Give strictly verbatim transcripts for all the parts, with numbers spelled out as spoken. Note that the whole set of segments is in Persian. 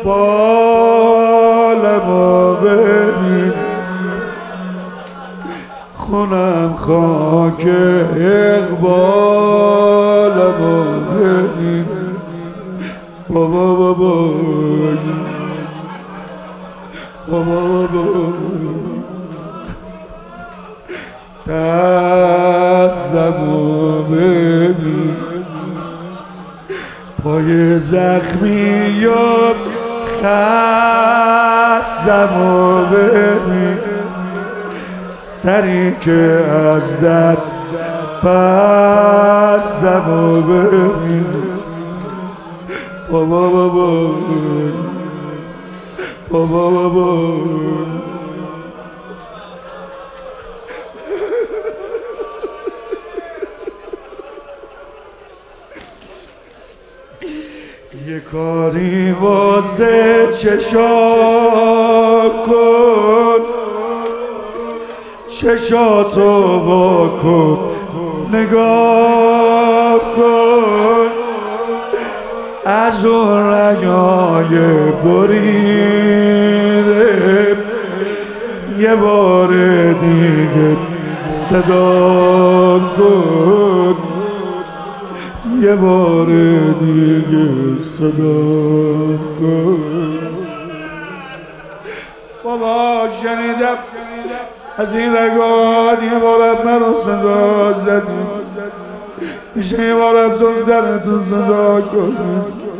بالمو ببین خونم خاک اقبالمو ببین بابا بابا بابا بابا دستمو ببین پای زخمی یا خستمو ببین سری که از در بستمو ببین بابا بابا بابا بابا یه کاری واسه چشام کن چشاتو وا کن نگاه کن از اون رگای بریده یه بار دیگه صدا کن یه بار دیگه صدا کن بابا شنیدم از این رگات یه بارم من رو صدا زدیم میشه یه بارم دخترتو صدا کنیم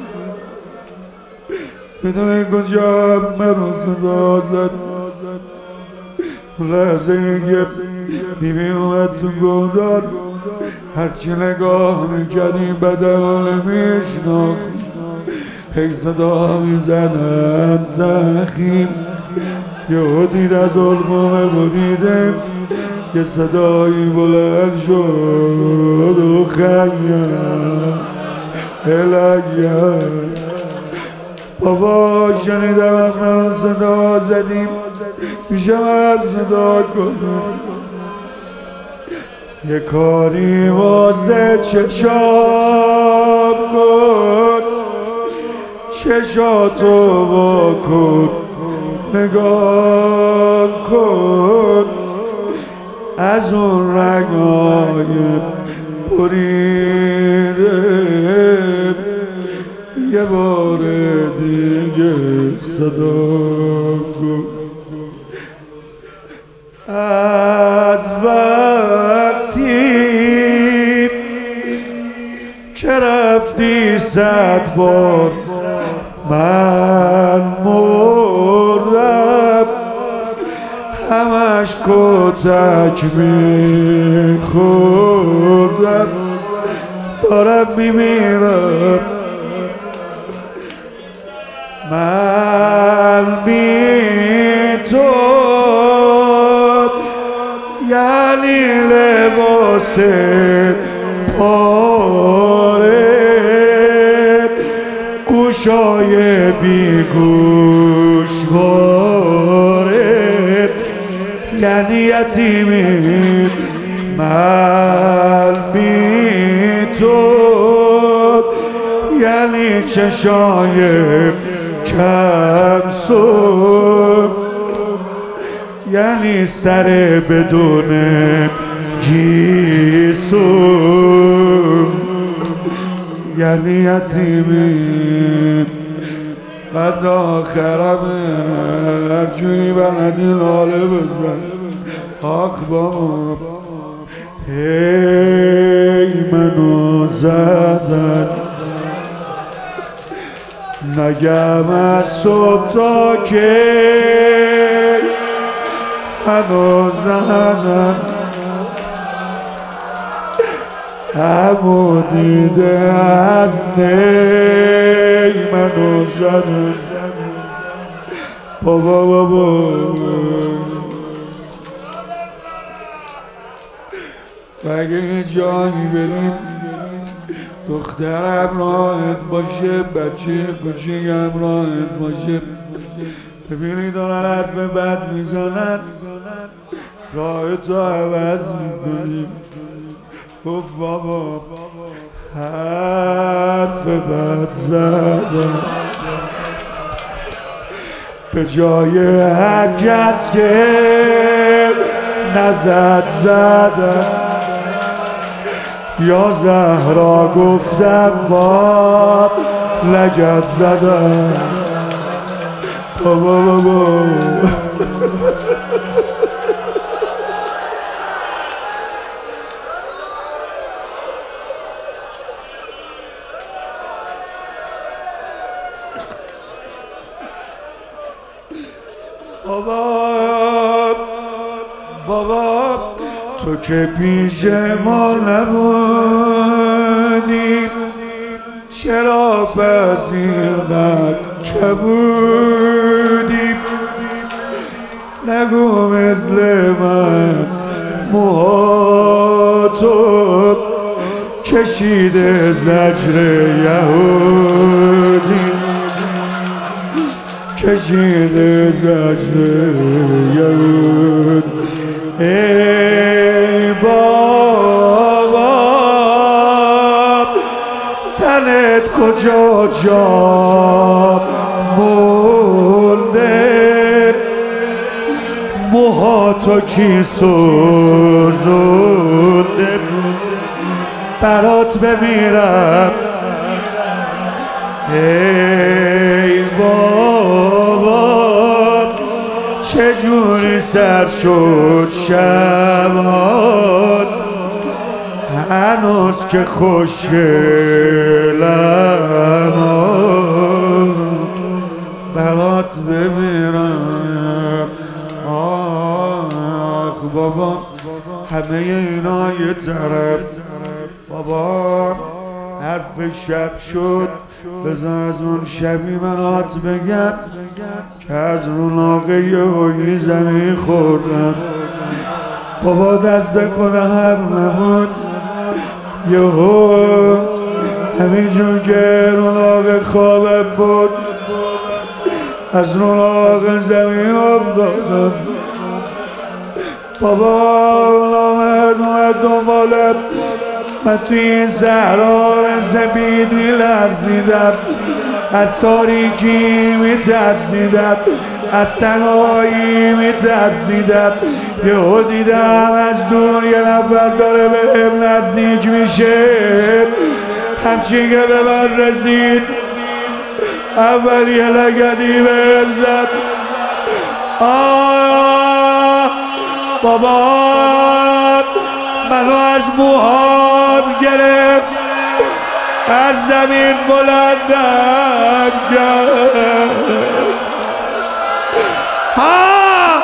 بدون کجا من رو صدا زد لحظه که بیبی اومد تو گودار هرچی نگاه میکردیم بدن نمیشناخت یک صدا میزدن تخیم یه دید از علقومه بریدم یه صدایی بلند شد و خیم الگیم بابا شنیدم از من صدا زدیم میشه من صدا کنم یه کاری واسه چشام کن چشاتو وا کن نگاه کن از اون رگای بریده یه بار دیگه صدا کن از وقتی که رفتی صد بار من مردم همش کتک میخوردم دارم میمیرم من بی تو یعنی لباس پاره گوشای بیگوشواره یعنی یتیمی من بی تو یعنی چشای کم سو یعنی سر بدون گیسو یعنی یتیمی بعد آخرم هر جوری بلدی لاله بزن آخ بابا هی منو زدن نگم از صبح تا که منو زدن همو دیده از نی منو زدن بابا بابا و اگه یه جایی بریم دخترم راحت باشه بچه کوچیکم راحت باشه ببینی دارن حرف بد میزنن راحت رو عوض میکنیم گفت بابا حرف بد زدن به جای هر کس که نزد زدم یا زهرا گفتم با لگت زدم بابا بابا بابا بابا تو که پیش ما نبودی چرا پس اینقدر کبودی نگو مثل من موهاتو کشیده زجر یهودی کشیده زجر یهود ای بابا تنت کجا جا مونده موهاتو کی سوزونده برات بمیرم ای بابا چجوری سر شد شبات هنوز که خوشگلم برات بمیرم آخ بابا همه اینا یه طرف بابا حرف شب شد بذار از اون شبی منات بگم که از روناقه یهویی زمین خوردم بابا دست کنم نمون یهو همینجور که روناقه خوابم بود از روناقه زمین افتادم بابا نامرد اومد دنبالم من توی این صحرا زبیدی لرزیدم از تاریکی میترسیدم از تنهایی میترسیدم یهو دیدم از دور یه نفر داره بهم نزدیک میشه همچین که به من رسید اول یه لگدی بهم زد آه بابا منو از موهام گرفت از زمین بلندم کرد آه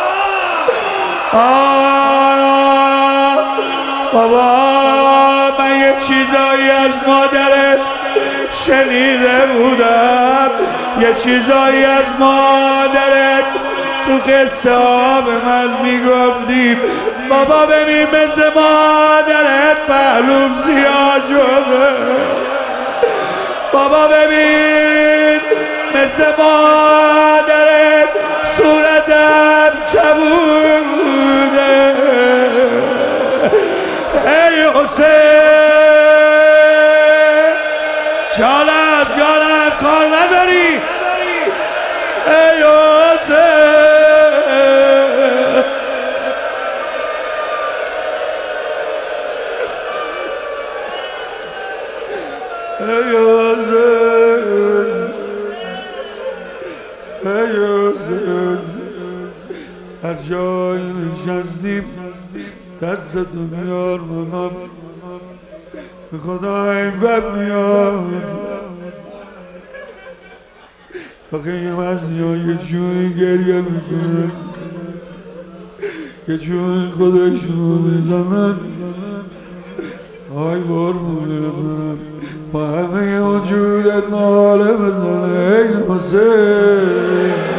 آه بابا من یه چیزایی از مادرت شنیده بودم یه چیزایی از مادرت تو قصه ها به من میگفتیم بابا ببین مثل مادرت پهلوم سیاه شده بابا ببین مثل مادرت صورتم کبوده ای حسین جانم جانم کار نداری ای حسین ای حسین ای حسین هر جایی نشستیم دست تو بیار منم به خدا حیفت میاد آخه یه مزنی یه جوری گریه میکنن یه جوری خودشونو میزنن آی قربونت برم با همه وجودت ناله بزنه ای حسین